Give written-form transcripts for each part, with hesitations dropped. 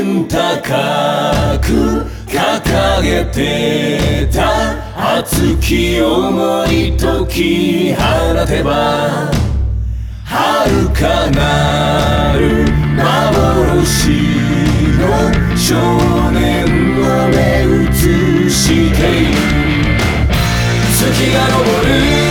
天高く掲げてた熱き想い解き放てば遥かなる幻の少年の目映している月が昇る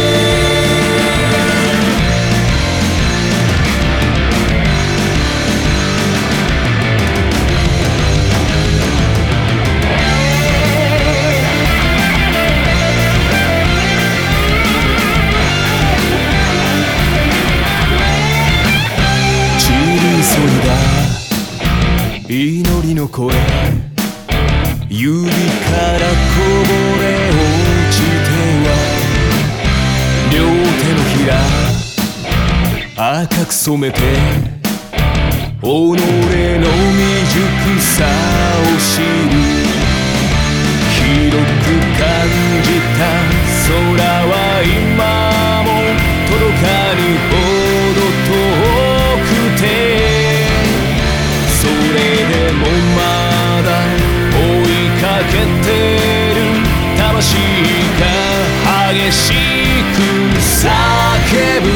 祈りの声指からこぼれ落ちては両手のひら赤く染めて己の未熟さを知る広く感じた空は今も届かぬほど遠くてそれでもまだ追いかけてる魂が激しく叫ぶ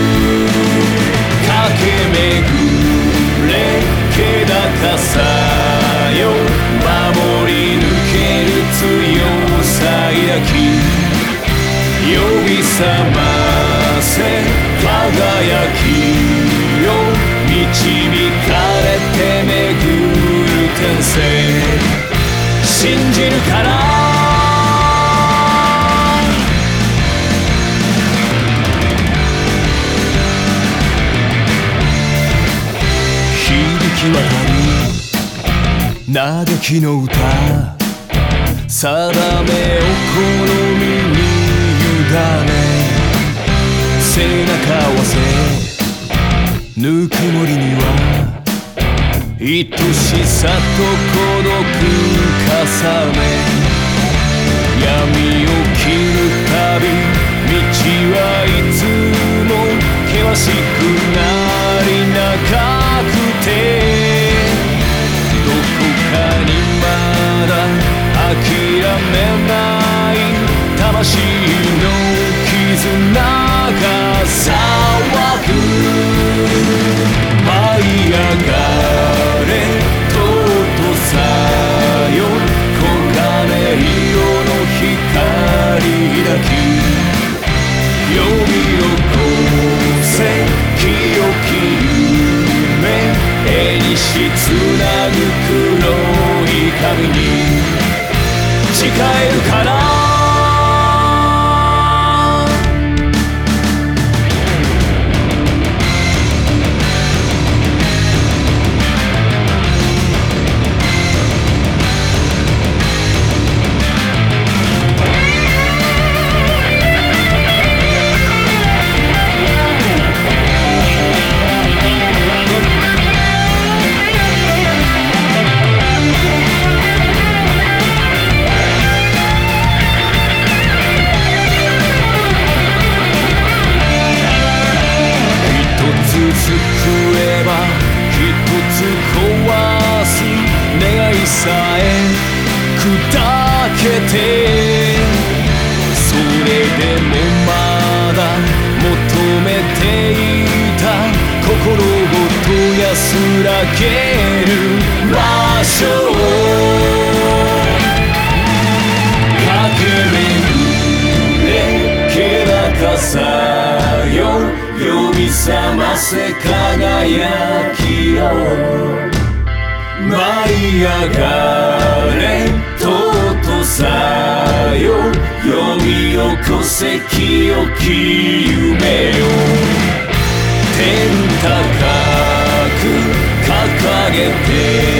駆け巡れ気高さよ守り抜ける強さ抱き呼び覚ませ輝きよ導かれて巡る転生信じるから響き渡る嘆きの歌定めを好みに委ね背中合わせぬくもりには愛しさと孤独重ね闇を切るたび道はいつも険しくなり長くてどこかにまだ諦めない魂の絆が騒ぐ舞い上がれ尊さよ黄金色の光抱き呼び起こせ清き夢絵にしつなぐ黒い髪に誓えるから救えば一つ壊す願いさえ砕けてそれでもまだ求めていた心ごと安らげる場所を駆け巡れ気高さよ呼び覚ませ輝きよ舞い上がれ尊さよ呼び起こせ清き夢よ天高く掲げて